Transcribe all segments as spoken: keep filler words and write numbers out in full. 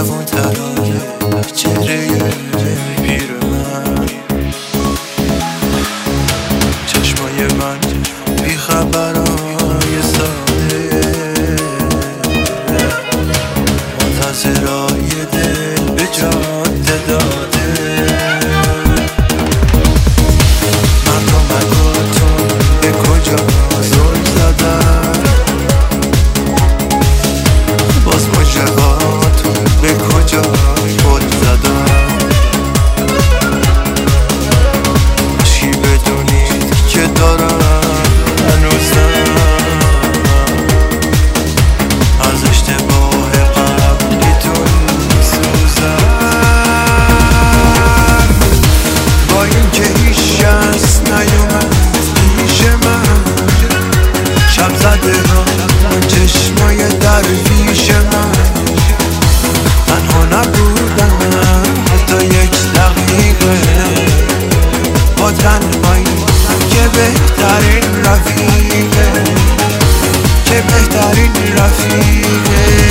جوان ترای چهره پیر من، چشمای من بیخبرای ساده، منتظرای دل به جاده داده. مردمکاتون به کجا زل زدن، باز مجرهاتون به کجا پل زدن. اشکی بدونید که دارم هنوزم از اشتباه قبلیتون میسوزم. با اینکه هیچ شخص نیومد پیش من، شب زده ها چشمای درویش من، تنها نبودم حتی یک دقیقه با تنهایی که بهترین رفیقه، که بهترین رفیقه.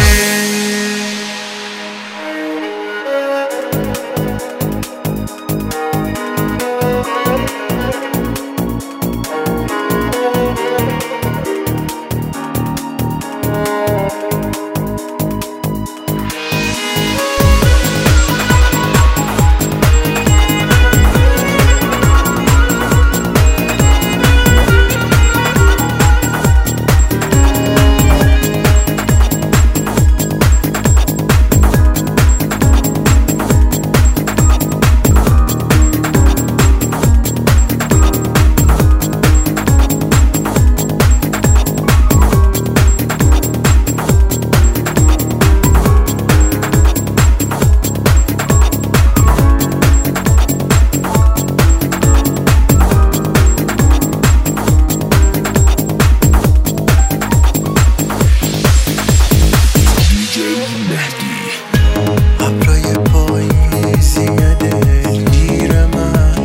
ابرای پاییزی دلگیر من،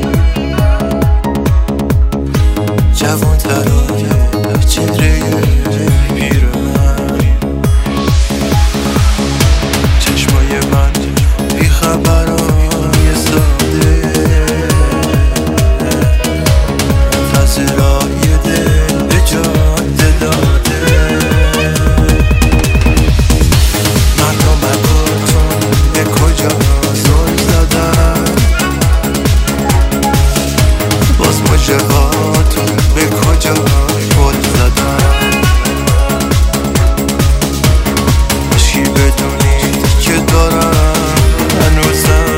جوان ترای چهره پیر من، چشمای من بیخبرای ساده، منتظرای دل به جاده داده. به کجا زل زدن، باز مجرهاتون به کجا پل زدن. اشکی بدونید که دارم هنوزم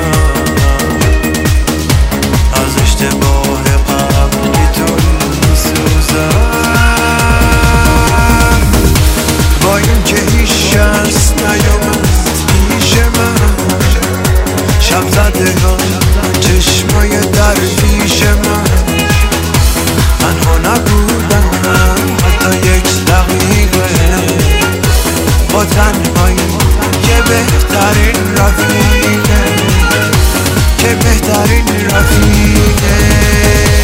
از اشتباه قبلیتون میسوزم. با اینکه هیچ شخص نیومد پیش من، شب زده ها چشمای درویش من، تنها نبودم حتی یک دقیقه با تنهایی که بهترین رفیقه، که بهترین رفیقه.